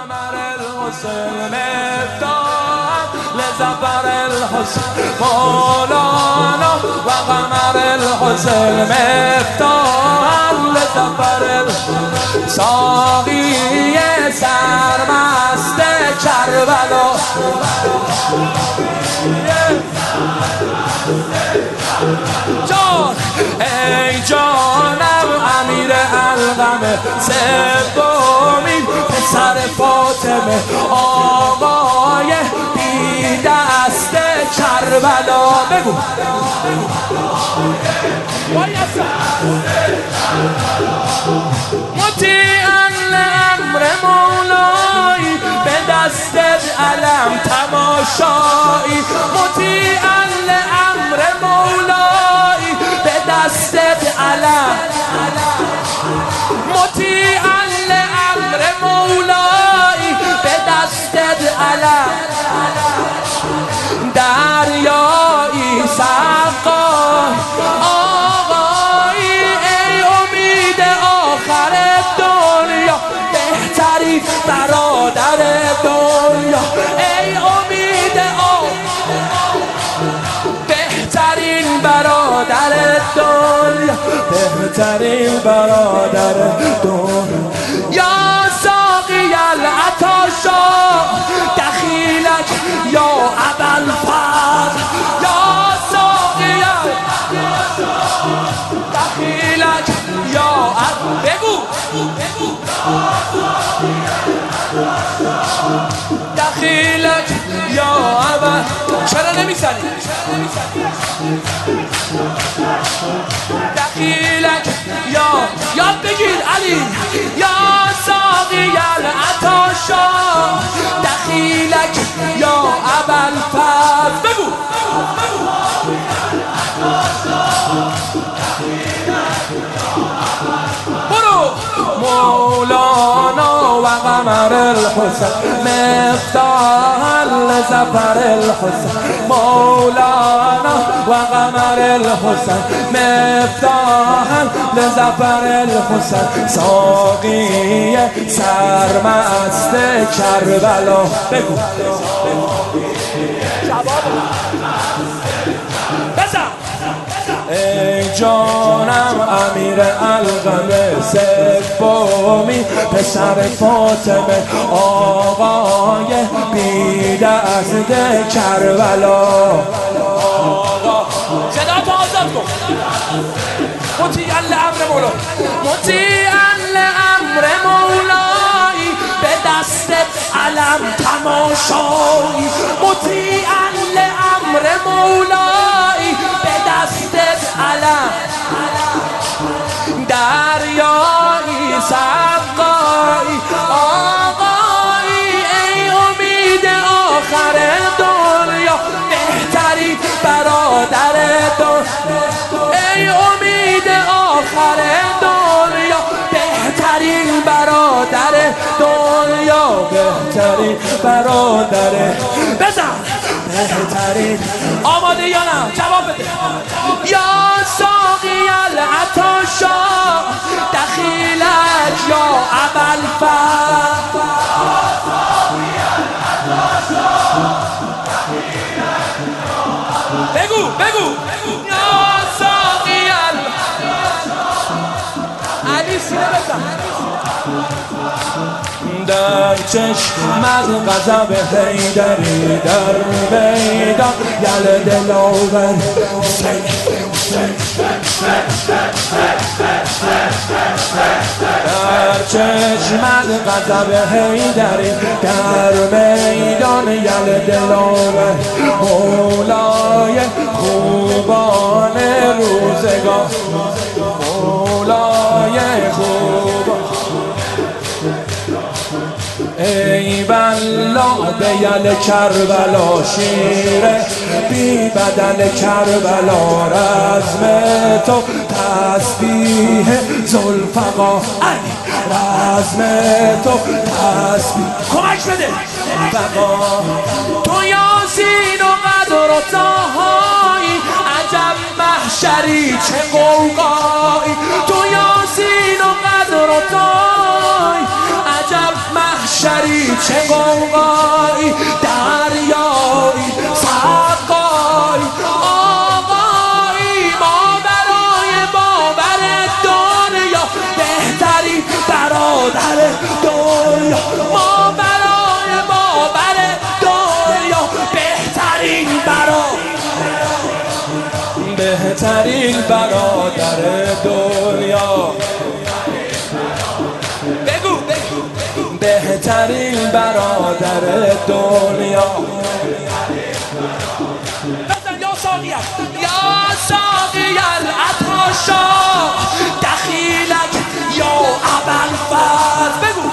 قمر الحسین مفتاح لظفر الحسین مولانا و قمر الحسین مفتاح لظفر الحسین ساقی سرمست کربلا جان ای جانم امیر القم سومی پسر فاطمه آقای بی دست کربلا بگو مطیعا لامر مولایی به دستت علم تماشایی مطیعا لامر مولایی به دستت علم مطیعا لامر مولایی به دستت علم دریایی سقا آقایی ای امید آخر دنیا بهتری برادر دنیا ای امید بهترین برادر دنیا بهترین برادر دنیا یا ساقی العطاشا دخیلک یا ابوالفضل یا ساقی دخیلک یا بگو دخیلک یا ابوالفضل چرا نمیزنی دخیلک یا یاد بگیر علی یا ساقی العطاشا دخیلک یا ابوالفضل بگو برو مولانا و قمر الحسین مفتاح لظفر الحسین مولانا و قمر الحسین مفتاح لظفر الحسین ساقی سرمست کربلا بگو ای جانم امیر القم سومی پسر فاطمه آقای بی دست کربلا صدا تو آزاد کن مطیعا لامر مولا مطیعا لامر مولایی به دستت علم تماشایی مطیعا لامر مولایی به دستت علم دریایی سقایی آقایی ای امید آخر دنیا بهتری برادر دنیا ای امید آخر دنیا بهترین برادر دنیا بهترین برادر بزن بهترین آماده یا نه جواب بده یا ساقی العطاشا دخیلک یا ابوالفضل بگو بگو یا ساقی علی سینه بزن در چشمت غضب حیدری در میدان یل دلاور در چشمت غضب حیدری در میدان یل دلاور مولای خوبان روزگار مولای خوبان ای والله به یل کربلا شیره بی بدل کربلا رزم تو تسبیح ذوالفقار رزم تو تسبیح کمک بده فقار تو یاسین و قدر و طاهایی عجب محشری چه قوقایی تو یاسین و قدر و طاهایی عجب محشری چه قوقایی دریایی سقایی آقایی ما برای باور دنیا بهترین برادر دنیا ما برای باور دنیا بهترین برادر دنیا بگو بهترین برادر دنیا بزن یا ساقی العطاشا دخیلک یا ابوالفضل بگو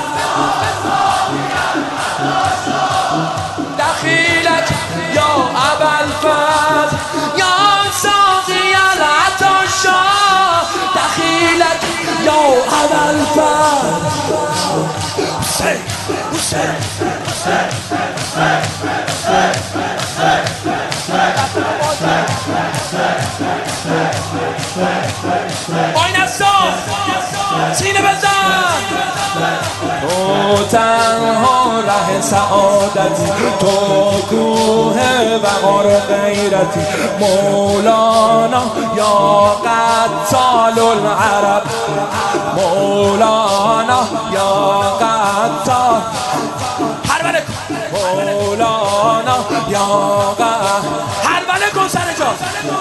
دخیلک یا ابوالفضل یا ساقی العطاشا دخیلک یا ابوالفضل آین افسان سینه بزن تو تنها ره سعادتی تو کوه وقار غیرتی مولانا یا قتال العرب مولانا یا قتال مولانا یا هربله کن سر جا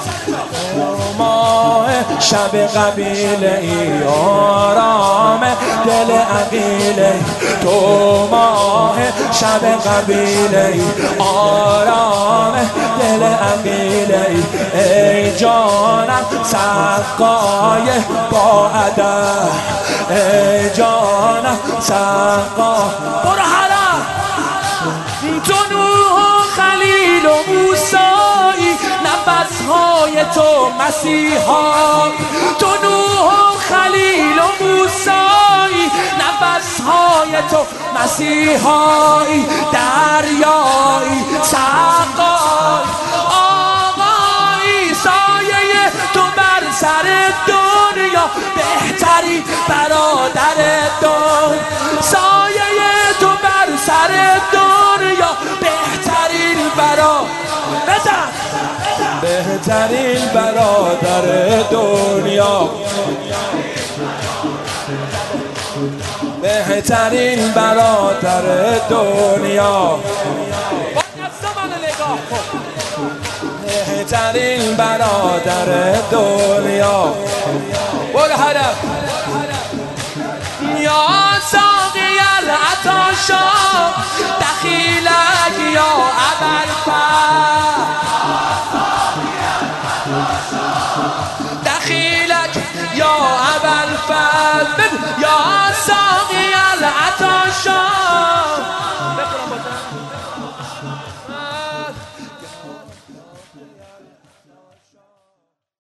ماه شب قبیله ای آرام دل عقیله تو ماه شب قبیله ای آرام دل عقیله ای جانم سقای با ادب ای جانم سقا برو حرم تو نوح و خلیل و موسایی نفسهای تو مسیحایی تو نوح و خلیل و موسایی نفسهای تو مسیحایی دریایی سقایی آقایی سایه تو بر سر دنیا بهتری برادر دنیا سایه تو بر سر دنیا بهترین بهترین برادر دنیا بهترین برادر دنیا بهترین برادر دنیا برو هدف یا ساقی العطاشا دخیلک یا ابوالفضل